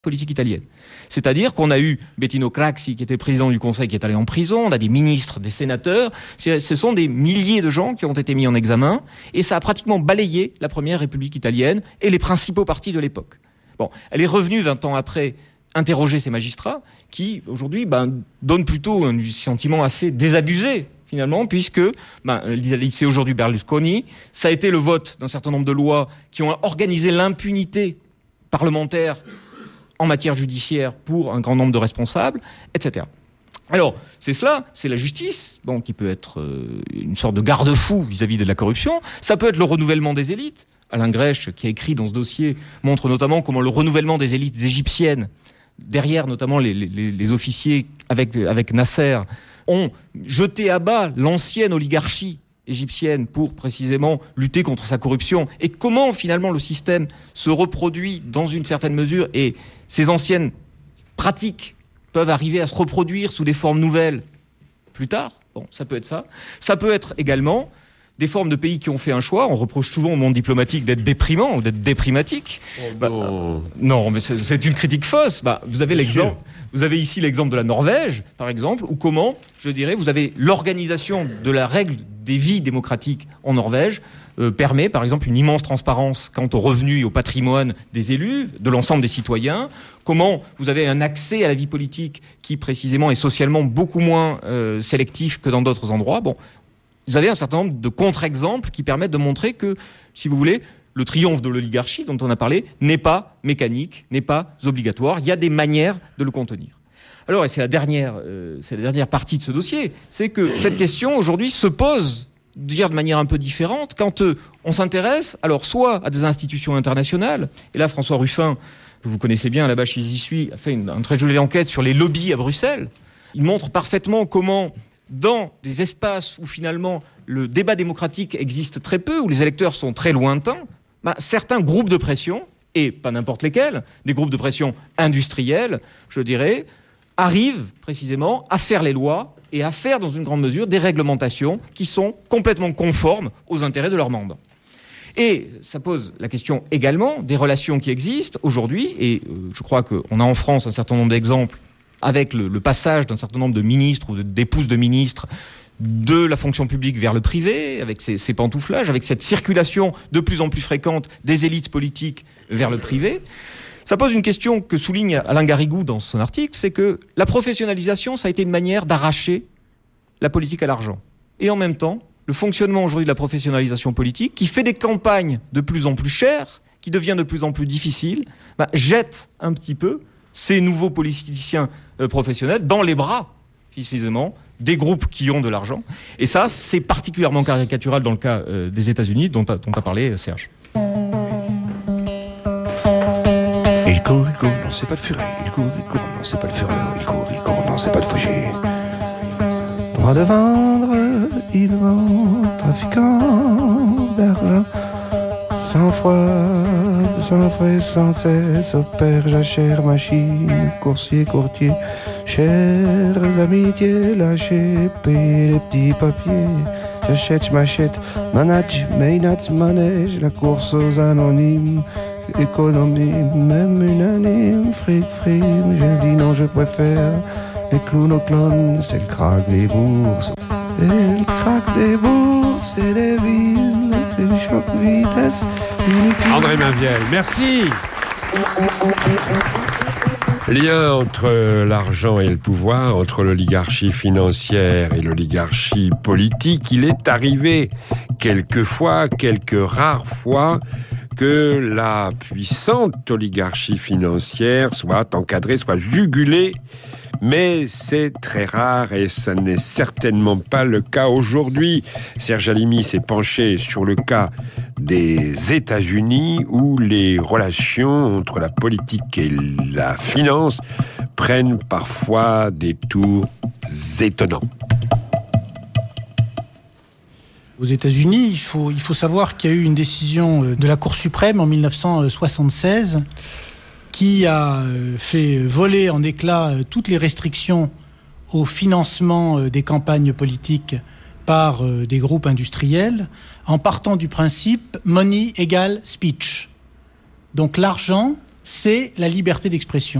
politique italienne. C'est-à-dire qu'on a eu Bettino Craxi, qui était président du Conseil, qui est allé en prison, on a des ministres, des sénateurs, ce sont des milliers de gens qui ont été mis en examen, et ça a pratiquement balayé la première République italienne et les principaux partis de l'époque. Bon, elle est revenue 20 ans après interroger ces magistrats, qui aujourd'hui donnent plutôt un sentiment assez désabusé, finalement, puisque c'est aujourd'hui Berlusconi, ça a été le vote d'un certain nombre de lois qui ont organisé l'impunité parlementaire en matière judiciaire pour un grand nombre de responsables, etc. Alors, c'est cela, c'est la justice, qui peut être une sorte de garde-fou vis-à-vis de la corruption. Ça peut être le renouvellement des élites. Alain Grèche, qui a écrit dans ce dossier, montre notamment comment le renouvellement des élites égyptiennes, derrière notamment les officiers avec Nasser, ont jeté à bas l'ancienne oligarchie égyptienne pour précisément lutter contre sa corruption, et comment finalement le système se reproduit dans une certaine mesure, et ces anciennes pratiques peuvent arriver à se reproduire sous des formes nouvelles plus tard. Bon, ça peut être ça. Ça peut être également des formes de pays qui ont fait un choix. On reproche souvent au monde diplomatique d'être déprimant ou d'être déprimatique. Non, mais c'est une critique fausse. Vous avez l'exemple. Vous avez ici l'exemple de la Norvège, par exemple, où comment, vous avez l'organisation de la règle des vies démocratiques en Norvège permet, par exemple, une immense transparence quant aux revenus et au patrimoine des élus, de l'ensemble des citoyens. Comment vous avez un accès à la vie politique qui, précisément, est socialement beaucoup moins sélectif que dans d'autres endroits. Bon, vous avez un certain nombre de contre-exemples qui permettent de montrer que, si vous voulez, le triomphe de l'oligarchie dont on a parlé n'est pas mécanique, n'est pas obligatoire. Il y a des manières de le contenir. Alors, et c'est la dernière partie de ce dossier, c'est que cette question aujourd'hui se pose de manière un peu différente quand on s'intéresse, alors soit à des institutions internationales, et là François Ruffin, que vous connaissez bien là-bas chez J'y suis, a fait une très jolie enquête sur les lobbies à Bruxelles. Il montre parfaitement comment, dans des espaces où finalement le débat démocratique existe très peu, où les électeurs sont très lointains, certains groupes de pression, et pas n'importe lesquels, des groupes de pression industriels, arrivent précisément à faire les lois et à faire dans une grande mesure des réglementations qui sont complètement conformes aux intérêts de leurs mandants. Et ça pose la question également des relations qui existent aujourd'hui, et je crois qu'on a en France un certain nombre d'exemples avec le passage d'un certain nombre de ministres ou d'épouses de ministres de la fonction publique vers le privé, avec ces pantouflages, avec cette circulation de plus en plus fréquente des élites politiques vers le privé. Ça pose une question que souligne Alain Garrigou dans son article, c'est que la professionnalisation, ça a été une manière d'arracher la politique à l'argent. Et en même temps, le fonctionnement aujourd'hui de la professionnalisation politique, qui fait des campagnes de plus en plus chères, qui devient de plus en plus difficile, jette un petit peu ces nouveaux politiciens professionnels dans les bras, précisément, des groupes qui ont de l'argent. Et ça, c'est particulièrement caricatural dans le cas des États-Unis, dont a parlé Serge. Il court, non c'est pas le furet. Il court, non c'est pas le fureur. Il court, non c'est pas le fauché. Droit de vendre, il vend, trafiquant d'argent. Sans froid, sans frais, sans cesse, opère, jachère, machine, coursier, courtier, chères amitiés, lâcher, payer les petits papiers. J'achète, je m'achète, manage, mainats, manège, la course aux anonymes, économie, même unanime, fric, frime, je dis non, je préfère les clowns aux clones, c'est le crack des bourses. Et le crack des bourses et des villes, c'est le choc vitesse. André Mainvielle, merci. Lien entre l'argent et le pouvoir, entre l'oligarchie financière et l'oligarchie politique, il est arrivé quelques rares fois, que la puissante oligarchie financière soit encadrée, soit jugulée, mais c'est très rare et ça n'est certainement pas le cas aujourd'hui. Serge Halimi s'est penché sur le cas des États-Unis où les relations entre la politique et la finance prennent parfois des tours étonnants. Aux États-Unis, il faut savoir qu'il y a eu une décision de la Cour suprême en 1976 qui a fait voler en éclats toutes les restrictions au financement des campagnes politiques par des groupes industriels, en partant du principe « money égale speech ». Donc l'argent c'est la liberté d'expression.